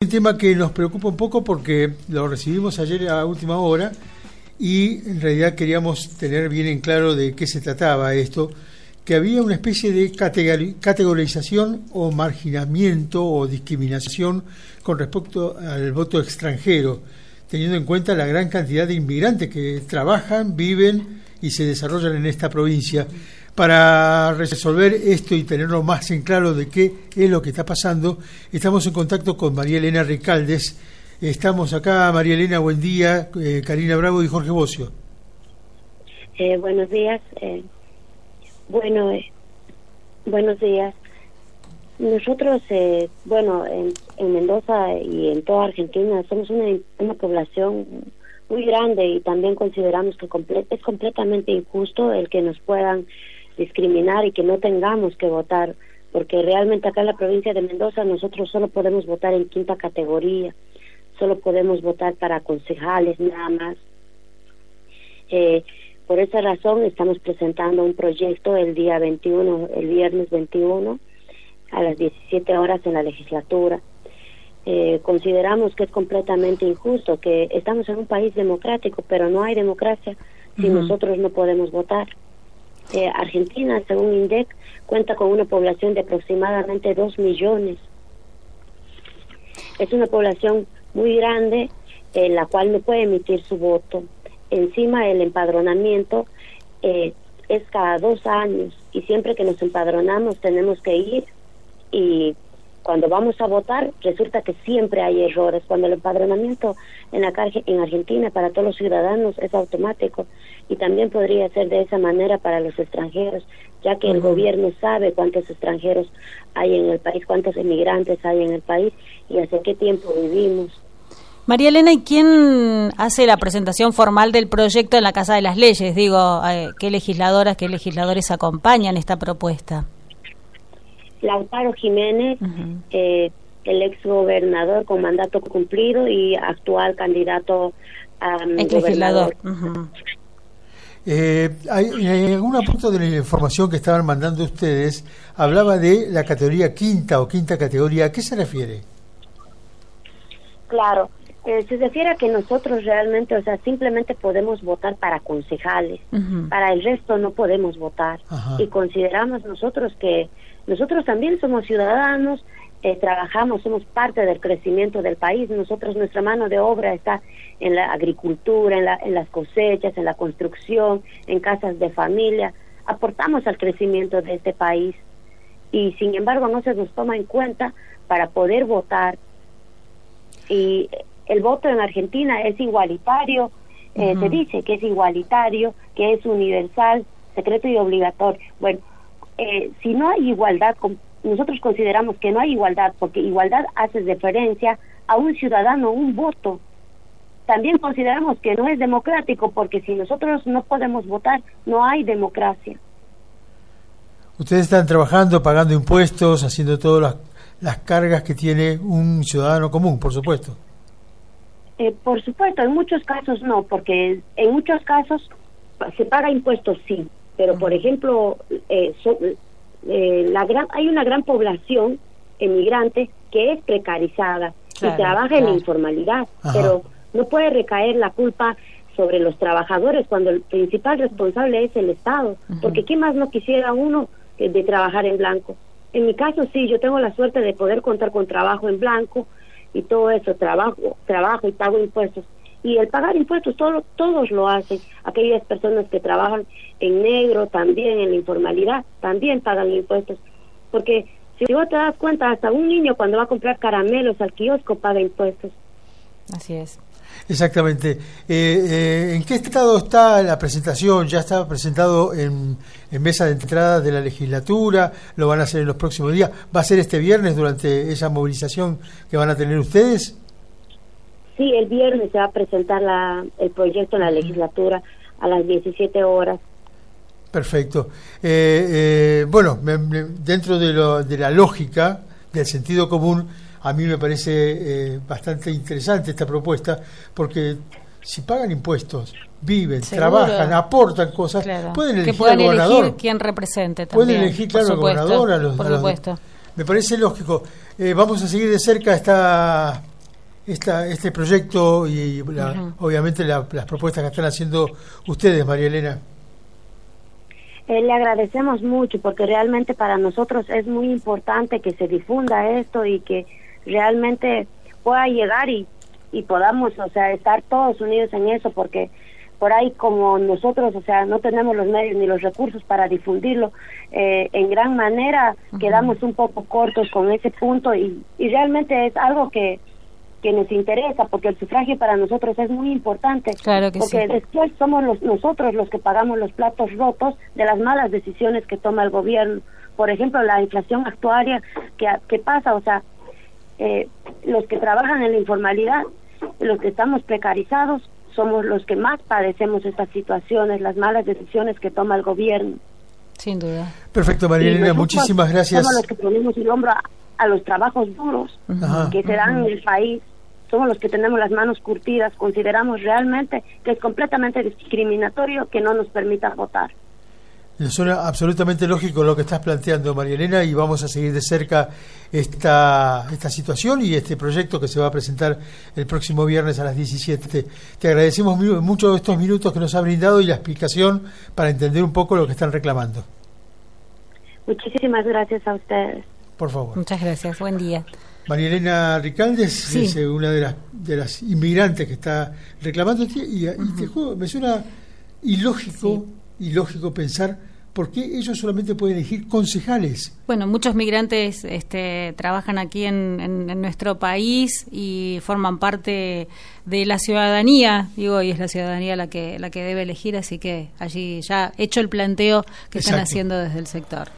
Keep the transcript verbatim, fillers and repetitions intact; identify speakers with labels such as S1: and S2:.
S1: tema que nos preocupa un poco porque lo recibimos ayer a última hora y en realidad queríamos tener bien en claro de qué se trataba esto, que había una especie de categorización o marginamiento o discriminación con respecto al voto extranjero, teniendo en cuenta la gran cantidad de inmigrantes que trabajan, viven y se desarrollan en esta provincia. Para resolver esto y tenerlo más en claro de qué es lo que está pasando, estamos en contacto con María Elena Recaldes. Estamos acá, María Elena, buen día, eh, Karina Bravo y Jorge Bocio.
S2: Eh, buenos días. Eh, bueno, eh, buenos días. Nosotros, eh, bueno, en, en Mendoza y en toda Argentina somos una, una población muy grande y también consideramos que comple- es completamente injusto el que nos puedan discriminar y que no tengamos que votar, porque realmente acá en la provincia de Mendoza nosotros solo podemos votar en quinta categoría, solo podemos votar para concejales nada más. Eh, por esa razón estamos presentando un proyecto el día veintiuno, el viernes veintiuno, a las diecisiete horas en la legislatura. Eh, consideramos que es completamente injusto, que estamos en un país democrático, pero no hay democracia si uh-huh. nosotros no podemos votar. Eh, Argentina, según INDEC, cuenta con una población de aproximadamente dos millones. Es una población muy grande, en la cual no puede emitir su voto. Encima, el empadronamiento eh, es cada dos años y siempre que nos empadronamos tenemos que ir, y cuando vamos a votar resulta que siempre hay errores. Cuando el empadronamiento en la en Argentina para todos los ciudadanos es automático, y también podría ser de esa manera para los extranjeros, ya que el gobierno sabe cuántos extranjeros hay en el país, cuántos inmigrantes hay en el país y hace qué tiempo vivimos.
S3: María Elena, ¿y quién hace la presentación formal del proyecto en la Casa de las Leyes? Digo, eh, ¿qué legisladoras, qué legisladores acompañan esta propuesta?
S2: Lautaro Jiménez, uh-huh. eh, el ex gobernador con mandato cumplido y actual candidato a um,
S3: legislador.
S2: Uh-huh.
S1: Eh, hay, en algún punto de la información que estaban mandando ustedes hablaba de la categoría quinta o quinta categoría. ¿A qué se refiere?
S2: Claro, eh, se refiere a que nosotros realmente, o sea, simplemente podemos votar para concejales, uh-huh. para el resto no podemos votar. Uh-huh. Y consideramos nosotros que nosotros también somos ciudadanos, eh, trabajamos, somos parte del crecimiento del país. Nosotros, nuestra mano de obra está en la agricultura, en, la, en las cosechas, en la construcción, en casas de familia. Aportamos al crecimiento de este país y sin embargo no se nos toma en cuenta para poder votar. Y el voto en Argentina es igualitario, eh, uh-huh. se dice que es igualitario, que es universal, secreto y obligatorio. Bueno, eh, si no hay igualdad, nosotros consideramos que no hay igualdad, porque igualdad hace referencia a un ciudadano, un voto. También consideramos que no es democrático, porque si nosotros no podemos votar, no hay democracia.
S1: Ustedes están trabajando, pagando impuestos, haciendo todas las, las cargas que tiene un ciudadano común, por supuesto.
S2: Eh, por supuesto, en muchos casos no, porque en muchos casos se paga impuestos, sí, pero por ejemplo, eh, so, eh, la gran, hay una gran población emigrante que es precarizada, claro, y trabaja claro. en la informalidad. Ajá. Pero no puede recaer la culpa sobre los trabajadores cuando el principal responsable es el Estado, uh-huh. porque ¿qué más no quisiera uno de, de trabajar en blanco? En mi caso sí, yo tengo la suerte de poder contar con trabajo en blanco y todo eso, trabajo, trabajo y pago impuestos. Y el pagar impuestos, todo, todos lo hacen. Aquellas personas que trabajan en negro también, en la informalidad, también pagan impuestos. Porque si vos te das cuenta, hasta un niño cuando va a comprar caramelos al kiosco paga impuestos.
S3: Así es.
S1: Exactamente. Eh, eh, ¿En qué estado está la presentación? ¿Ya está presentado en, en mesa de entrada de la legislatura? ¿Lo van a hacer en los próximos días? ¿Va a ser este viernes durante esa movilización que van a tener ustedes?
S2: Sí, el viernes se va a presentar la, el proyecto en la legislatura a las diecisiete horas.
S1: Perfecto. Eh, eh, bueno, me, me, dentro de, lo, de la lógica, del sentido común, a mí me parece eh, bastante interesante esta propuesta, porque si pagan impuestos, viven, ¿seguro? Trabajan, aportan cosas, claro. pueden elegir
S3: que puedan
S1: al gobernador.
S3: Elegir quién represente también.
S1: Pueden elegir, claro, al gobernador. A los,
S3: por
S1: a los,
S3: supuesto.
S1: Me parece lógico. Eh, vamos a seguir de cerca esta esta, este proyecto y la, uh-huh. obviamente la, las propuestas que están haciendo ustedes, María Elena.
S2: Eh, le agradecemos mucho porque realmente para nosotros es muy importante que se difunda esto y que realmente pueda llegar y, y podamos, o sea, estar todos unidos en eso, porque por ahí como nosotros, o sea, no tenemos los medios ni los recursos para difundirlo, eh, en gran manera uh-huh. quedamos un poco cortos con ese punto y, y realmente es algo que que nos interesa, porque el sufragio para nosotros es muy importante,
S3: claro que
S2: porque
S3: sí.
S2: después somos los, nosotros los que pagamos los platos rotos de las malas decisiones que toma el gobierno. Por ejemplo, la inflación actuaria que, que pasa, o sea, eh, los que trabajan en la informalidad, los que estamos precarizados, somos los que más padecemos estas situaciones, las malas decisiones que toma el gobierno.
S3: Sin duda.
S1: Perfecto, María Elena, muchísimas gracias.
S2: Somos los que ponemos el hombro a, a los trabajos duros uh-huh. que se dan uh-huh. en el país. Somos los que tenemos las manos curtidas. Consideramos realmente que es completamente discriminatorio que no nos permitan votar.
S1: Suena absolutamente lógico lo que estás planteando, María Elena, y vamos a seguir de cerca esta, esta situación y este proyecto que se va a presentar el próximo viernes a las diecisiete. Te agradecemos mucho estos minutos que nos ha brindado y la explicación para entender un poco lo que están reclamando.
S2: Muchísimas gracias a ustedes.
S1: Por favor.
S3: Muchas gracias. Buen día.
S1: María Elena Ricaldes
S3: sí.
S1: es una de las de las inmigrantes que está reclamando y, y uh-huh. te juego, me suena ilógico, sí. ilógico pensar por qué ellos solamente pueden elegir concejales.
S3: Bueno, muchos migrantes este, trabajan aquí en, en, en nuestro país y forman parte de la ciudadanía, digo, y es la ciudadanía la que la que debe elegir, así que allí ya hecho el planteo que Exacto. están haciendo desde el sector.